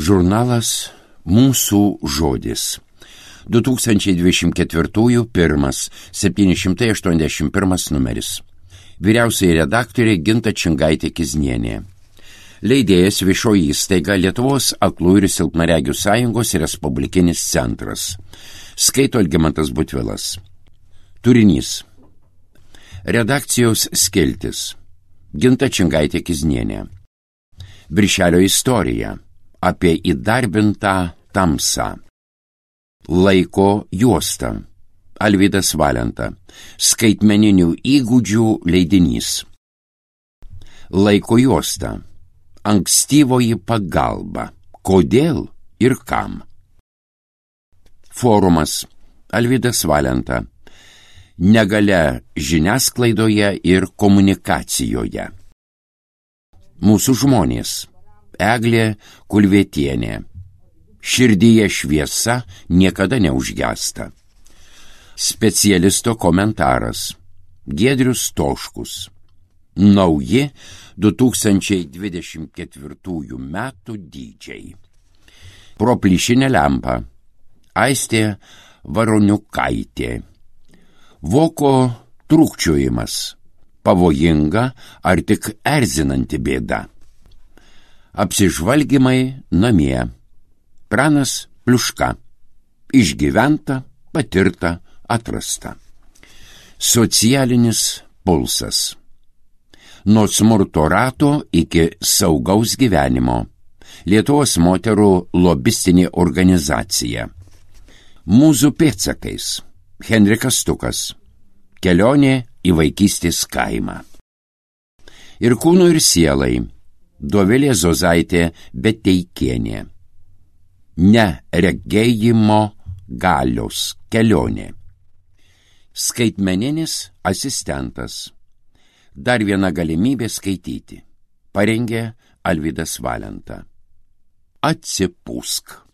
Žurnalas Mūsų žodis. 2024 781 numeris. Vyriausioji redaktorė Ginta Čingaitė-Kiznienė. Leidėjas viešoji įstaiga Lietuvos aklų ir silpnaregių sąjungos Respublikinis centras. Skaito Algimantas Butvilas. Turinys. Redakcijos skiltis. Ginta Čingaitė-Kiznienė. Viršelio istorija. Apie įdarbintą tamsą. Laiko juosta. Alvydas Valenta. Skaitmeninių įgūdžių leidinys. Laiko juosta. Ankstyvoji pagalba. Kodėl ir kam? Forumas. Alvydas Valenta. Negalia žiniasklaidoje ir komunikacijoje. Mūsų žmonės. Eglė Kulvietienė. Širdyje šviesa niekada neužgęsta. Specialisto komentaras. Giedrius Toškus. Nauji 2024 metų dydžiai. Pro plyšinę lempą. Aistė Varoniukaitė. Voko trūkčiojimas. Pavojinga ar tik erzinanti bėda. Apsižvalgymai namie. Pranas Pliuška. Išgyventa, patirta, atrasta. Socialinis pulsas. Nuo smurto rato iki saugaus gyvenimo. Lietuvos moterų lobistinė organizacija. Mūzų pėdsakais. Henrikas Stukas. Kelionė į vaikystės kaimą. Ir kūnų ir sielai. Dovilė Zozaitė Beteikienė. Ne regėjimo galios kelionė. Skaitmeninis asistentas. Dar viena galimybė skaityti. Parengė Alvydas Valenta. Atsipūsk.